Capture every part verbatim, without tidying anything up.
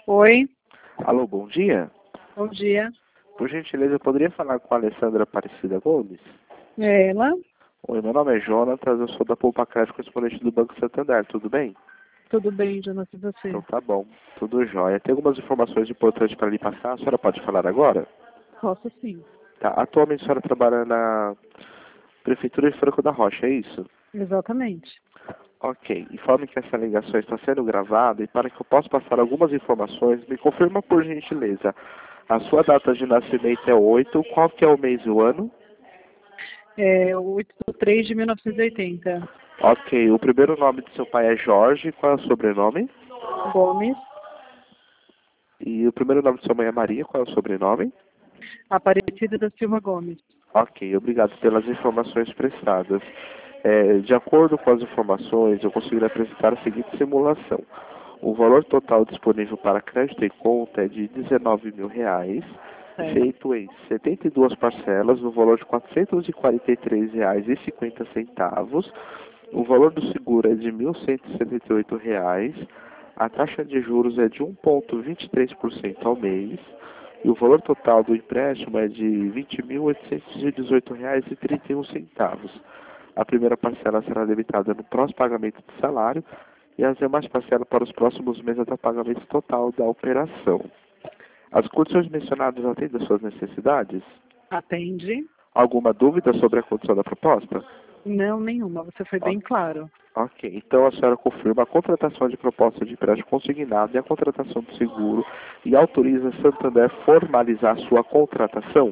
Oi, Alô, bom dia. bom dia. Por gentileza, eu poderia falar com a Alessandra Aparecida Gomes? É ela? Oi, meu nome é Jonatas, eu sou da Poupa Crédito, correspondente do Banco Santander, tudo bem? Tudo bem, Jonas, e você? Então tá bom, tudo jóia. Tem algumas informações importantes para lhe passar, a senhora pode falar agora? Posso sim. Tá, atualmente a senhora trabalha na Prefeitura de Franco da Rocha, é isso? Exatamente. Ok, informe que essa ligação está sendo gravada e para que eu possa passar algumas informações, me confirma por gentileza. A sua data de nascimento é oito, qual que é o mês e o ano? É oito de três de mil novecentos e oitenta. Ok, o primeiro nome do seu pai é Jorge, qual é o sobrenome? Gomes, E o primeiro nome de sua mãe é Maria, qual é o sobrenome? Aparecida da Silva Gomes. Ok, obrigado pelas informações prestadas. É, de acordo com as informações, eu consegui apresentar a seguinte simulação. O valor total disponível para crédito em conta é de dezenove mil reais, Certo. feito em setenta e duas parcelas, no valor de quatrocentos e quarenta e três reais e cinquenta centavos. O valor do seguro é de mil cento e setenta e oito reais. A taxa de juros é de um vírgula vinte e três por cento ao mês. E o valor total do empréstimo é de vinte mil oitocentos e dezoito reais e trinta e um centavos. A primeira parcela será debitada no próximo pagamento do salário e as demais parcelas para os próximos meses até o pagamento total da operação. As condições mencionadas atendem às suas necessidades? Atende? Alguma dúvida sobre a condição da proposta? Não, nenhuma. Você foi bem claro. Ok, então a senhora confirma a contratação de proposta de empréstimo consignado e a contratação do seguro e autoriza Santander a formalizar sua contratação?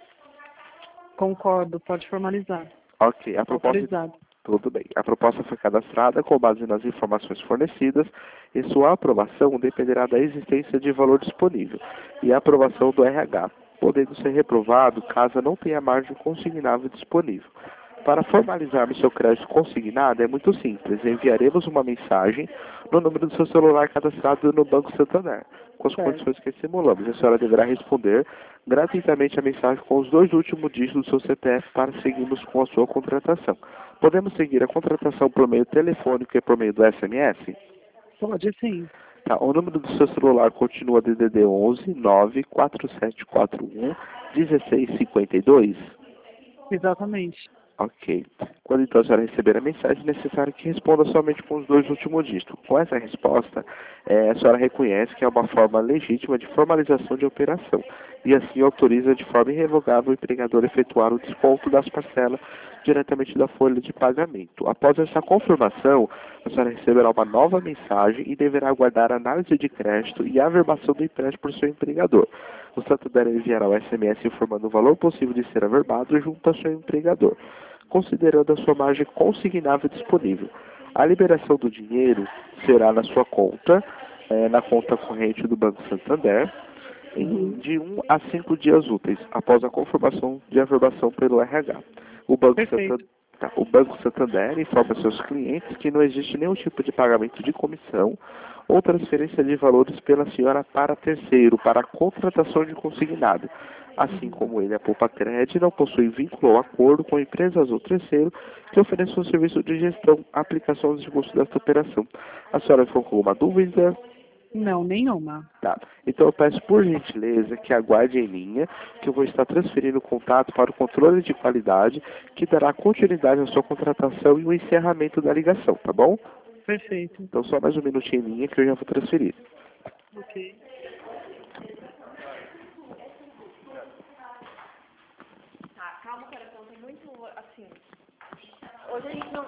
Concordo, pode formalizar. Ok, a proposta... Autorizado. Tudo bem. A proposta foi cadastrada com base nas informações fornecidas e sua aprovação dependerá da existência de valor disponível e a aprovação do R H, podendo ser reprovado caso não tenha margem consignável disponível. Para formalizarmos seu crédito consignado é muito simples. Enviaremos uma mensagem no número do seu celular cadastrado no Banco Santander, com as Certo. condições que simulamos. A senhora deverá responder gratuitamente a mensagem com os dois últimos dígitos do seu C P F para seguirmos com a sua contratação. Podemos seguir a contratação por meio telefônico e por meio do S M S? Pode sim. Tá, o número do seu celular continua D D D onze nove quatro sete quatro um um seis cinco dois? Exatamente. Ok. Quando então a senhora receber a mensagem, é necessário que responda somente com os dois últimos dígitos. Com essa resposta, eh, a senhora reconhece que é uma forma legítima de formalização de operação e assim autoriza de forma irrevogável o empregador a efetuar o desconto das parcelas diretamente da folha de pagamento. Após essa confirmação, a senhora receberá uma nova mensagem e deverá aguardar a análise de crédito e a averbação do empréstimo por seu empregador. O Santander enviará o S M S informando o valor possível de ser averbado junto ao seu empregador, considerando a sua margem consignável disponível. A liberação do dinheiro será na sua conta, eh, na conta corrente do Banco Santander, em, Uhum. de um a cinco dias úteis, após a confirmação de averbação pelo R H. O Banco Perfeito. Santander, tá, o Banco Santander informa seus clientes que não existe nenhum tipo de pagamento de comissão ou transferência de valores pela senhora para terceiro, para a contratação de consignado. Assim Uhum. como ele, a Poupa Crédito não possui vínculo ou acordo com empresas ou terceiro que ofereçam serviço de gestão, aplicação de custo desta operação. A senhora ficou com alguma dúvida? Não, nenhuma. Tá. Então eu peço por gentileza que aguarde em linha, que eu vou estar transferindo o contato para o controle de qualidade, que dará continuidade à sua contratação e o encerramento da ligação, tá bom? Perfeito. Então só mais um minutinho em linha que eu já vou transferir. Ok. Tá, calma, coração, tem muito, assim, hoje a gente não...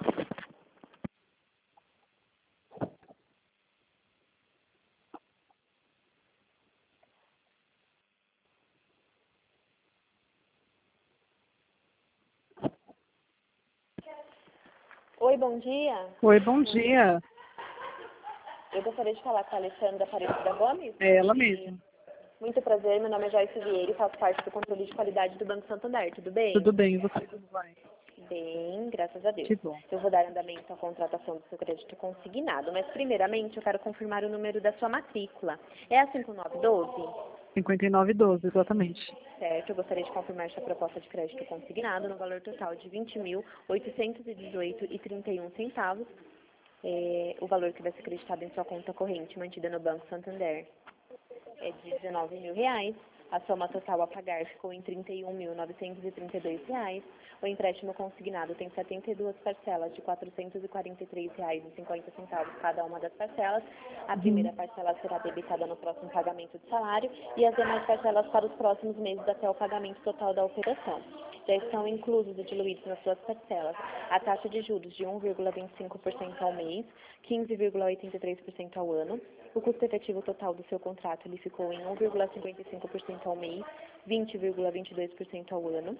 Oi, bom dia. Oi, bom dia. Eu gostaria de falar com a Alessandra Aparecida Gomes. É ela mesma. Muito prazer, meu nome é Joyce Vieira e faço parte do controle de qualidade do Banco Santander, tudo bem? Tudo bem, e você como vai? Bem, graças a Deus. Que bom. Eu vou dar andamento à contratação do seu crédito consignado, mas primeiramente eu quero confirmar o número da sua matrícula. É a cinco nove um dois? cinquenta e nove doze, exatamente. Certo, eu gostaria de confirmar sua proposta de crédito consignado no valor total de vinte mil oitocentos e dezoito reais e trinta e um centavos, é, o valor que vai ser acreditado em sua conta corrente mantida no Banco Santander. é de dezenove mil reais. A soma total a pagar ficou em trinta e um mil novecentos e trinta e dois reais. O empréstimo consignado tem setenta e duas parcelas de quatrocentos e quarenta e três reais e cinquenta centavos cada uma das parcelas. A primeira parcela será debitada no próximo pagamento de salário e as demais parcelas para os próximos meses até o pagamento total da operação. Já estão inclusos e diluídos nas suas parcelas a taxa de juros de um vírgula vinte e cinco por cento ao mês, quinze vírgula oitenta e três por cento ao ano. O custo efetivo total do seu contrato ele ficou em um vírgula cinquenta e cinco por cento ao mês, vinte vírgula vinte e dois por cento ao ano.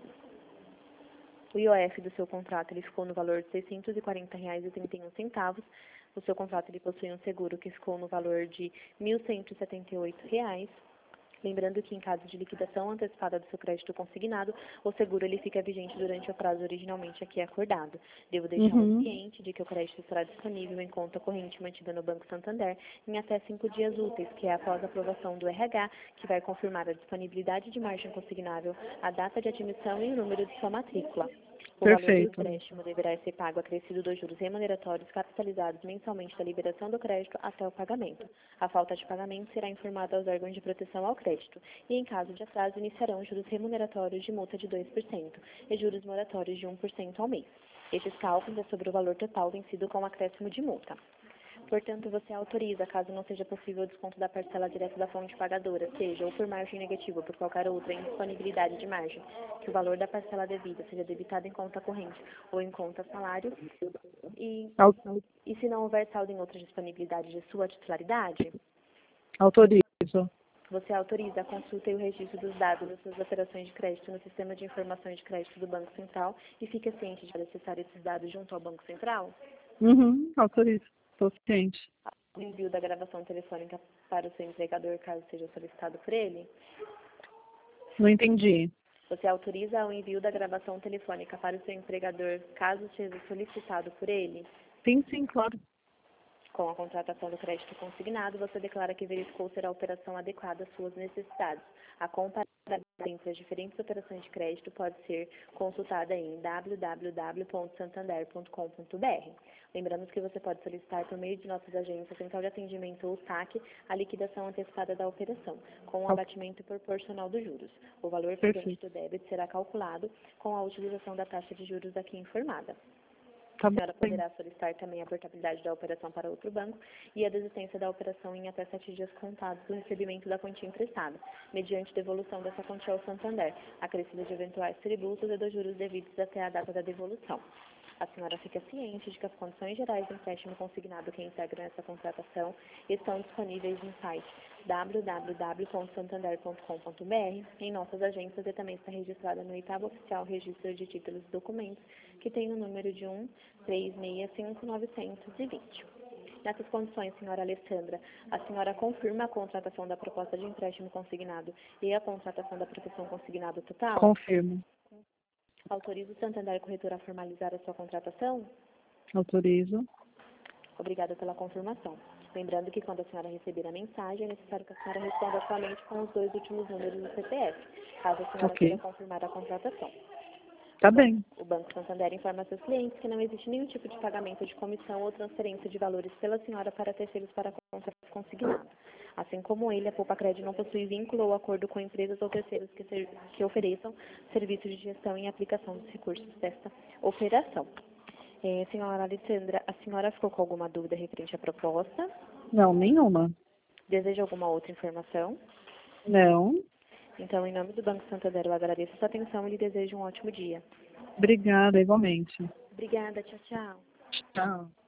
O I O F do seu contrato ele ficou no valor de seiscentos e quarenta reais e trinta e um centavos. O seu contrato ele possui um seguro que ficou no valor de mil cento e setenta e oito reais. Lembrando que, em caso de liquidação antecipada do seu crédito consignado, o seguro ele fica vigente durante o prazo originalmente aqui acordado. Devo deixar Uhum. o cliente de que o crédito estará disponível em conta corrente mantida no Banco Santander em até cinco dias úteis, que é após a aprovação do R H, que vai confirmar a disponibilidade de margem consignável, a data de admissão e o número de sua matrícula. O Perfeito. valor do empréstimo deverá ser pago acrescido dos juros remuneratórios capitalizados mensalmente da liberação do crédito até o pagamento. A falta de pagamento será informada aos órgãos de proteção ao crédito e, em caso de atraso, iniciarão juros remuneratórios de multa de dois por cento e juros moratórios de um por cento ao mês. Estes cálculos é sobre o valor total vencido com acréscimo de multa. Portanto, você autoriza, caso não seja possível o desconto da parcela direta da fonte pagadora, seja ou por margem negativa ou por qualquer outra indisponibilidade de margem, que o valor da parcela devida seja debitado em conta corrente ou em conta salário, e, Au- e se não houver saldo em outra disponibilidade de sua titularidade, Autorizo. você autoriza a consulta e o registro dos dados das suas operações de crédito no Sistema de Informações de Crédito do Banco Central e fica ciente de acessar esses dados junto ao Banco Central? Uhum. Autorizo. Estou ciente. O envio da gravação telefônica para o seu empregador, caso seja solicitado por ele? Não entendi. Você autoriza o envio da gravação telefônica para o seu empregador, caso seja solicitado por ele? Sim, sim, claro. Com a contratação do crédito consignado, você declara que verificou ser a operação adequada às suas necessidades. A comparação entre as diferentes operações de crédito pode ser consultada em w w w ponto santander ponto com ponto b r. Lembramos que você pode solicitar por meio de nossas agências Central de Atendimento ou SAC a liquidação antecipada da operação, com o abatimento proporcional dos juros. O valor ficante do débito será calculado com a utilização da taxa de juros aqui informada. Tá A senhora bem. poderá solicitar também a portabilidade da operação para outro banco e a desistência da operação em até sete dias contados do recebimento da quantia emprestada, mediante devolução dessa quantia ao Santander, acrescida de eventuais tributos e dos juros devidos até a data da devolução. A senhora fica ciente de que as condições gerais do empréstimo consignado que integram essa contratação estão disponíveis no site w w w ponto santander ponto com ponto b r, em nossas agências e também está registrada no oitavo Oficial Registro de Títulos e Documentos, que tem o número de um três seis cinco nove dois zero. Nessas condições, senhora Alessandra, a senhora confirma a contratação da proposta de empréstimo consignado e a contratação da proteção consignado total? Confirmo. Autoriza o Santander Corretora a formalizar a sua contratação? Autorizo. Obrigada pela confirmação. Lembrando que quando a senhora receber a mensagem, é necessário que a senhora responda somente com os dois últimos números do C P F, caso a senhora Ok. queira confirmar a contratação. Tá bem. O Banco Santander informa a seus clientes que não existe nenhum tipo de pagamento de comissão ou transferência de valores pela senhora para terceiros para contrato consignado. Assim como ele, a Poupa Crédito não possui vínculo ou acordo com empresas ou terceiros que, ser, que ofereçam serviços de gestão e aplicação dos recursos desta operação. É, senhora Alessandra, a senhora ficou com alguma dúvida referente à proposta? Não, nenhuma. Deseja alguma outra informação? Não. Então, em nome do Banco Santander, eu agradeço a sua atenção e lhe desejo um ótimo dia. Obrigada, igualmente. Obrigada, tchau, tchau. Tchau.